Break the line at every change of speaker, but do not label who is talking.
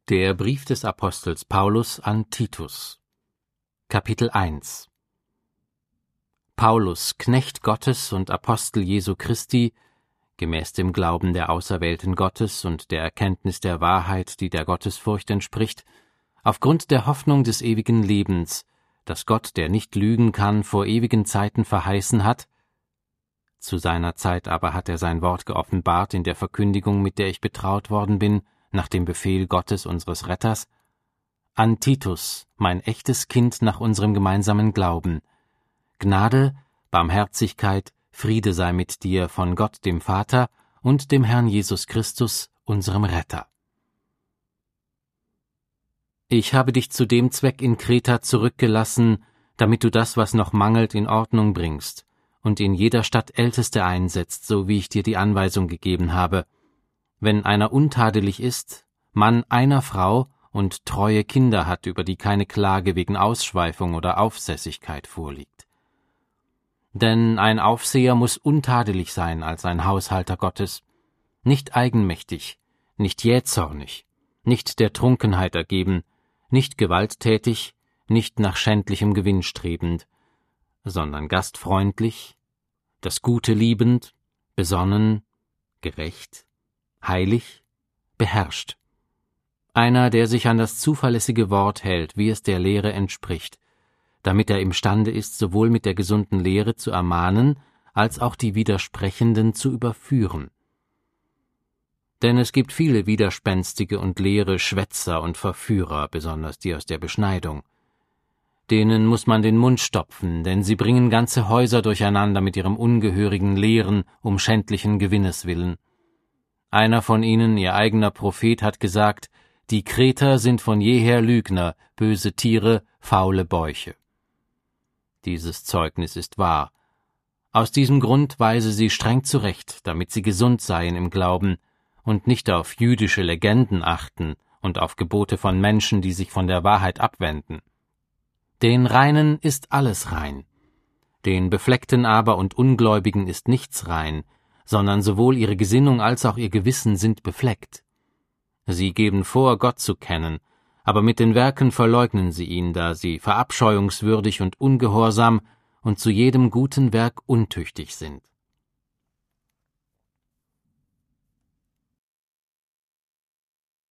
Der Brief des Apostels Paulus an Titus. Kapitel 1. Paulus, Knecht Gottes und Apostel Jesu Christi, gemäß dem Glauben der Auserwählten Gottes und der Erkenntnis der Wahrheit, die der Gottesfurcht entspricht, aufgrund der Hoffnung des ewigen Lebens, das Gott, der nicht lügen kann, vor ewigen Zeiten verheißen hat. Zu seiner Zeit aber hat er sein Wort geoffenbart in der Verkündigung, mit der ich betraut worden bin, nach dem Befehl Gottes unseres Retters, an Titus, mein echtes Kind nach unserem gemeinsamen Glauben. Gnade, Barmherzigkeit, Friede sei mit dir von Gott dem Vater und dem Herrn Jesus Christus, unserem Retter. Ich habe dich zu dem Zweck in Kreta zurückgelassen, damit du das, was noch mangelt, in Ordnung bringst und in jeder Stadt Älteste einsetzt, so wie ich dir die Anweisung gegeben habe. Wenn einer untadelig ist, Mann einer Frau und treue Kinder hat, über die keine Klage wegen Ausschweifung oder Aufsässigkeit vorliegt. Denn ein Aufseher muss untadelig sein als ein Haushalter Gottes, nicht eigenmächtig, nicht jähzornig, nicht der Trunkenheit ergeben, nicht gewalttätig, nicht nach schändlichem Gewinn strebend, sondern gastfreundlich, das Gute liebend, besonnen, gerecht, heilig, beherrscht. Einer, der sich an das zuverlässige Wort hält, wie es der Lehre entspricht, damit er imstande ist, sowohl mit der gesunden Lehre zu ermahnen, als auch die Widersprechenden zu überführen. Denn es gibt viele widerspenstige und leere Schwätzer und Verführer, besonders die aus der Beschneidung. Denen muss man den Mund stopfen, denn sie bringen ganze Häuser durcheinander mit ihrem ungehörigen Lehren um schändlichen Gewinnes willen. Einer von ihnen, ihr eigener Prophet, hat gesagt, die Kreter sind von jeher Lügner, böse Tiere, faule Bäuche. Dieses Zeugnis ist wahr. Aus diesem Grund weise sie streng zurecht, damit sie gesund seien im Glauben und nicht auf jüdische Legenden achten und auf Gebote von Menschen, die sich von der Wahrheit abwenden. Den Reinen ist alles rein. Den Befleckten aber und Ungläubigen ist nichts rein, sondern sowohl ihre Gesinnung als auch ihr Gewissen sind befleckt. Sie geben vor, Gott zu kennen, aber mit den Werken verleugnen sie ihn, da sie verabscheuungswürdig und ungehorsam und zu jedem guten Werk untüchtig sind.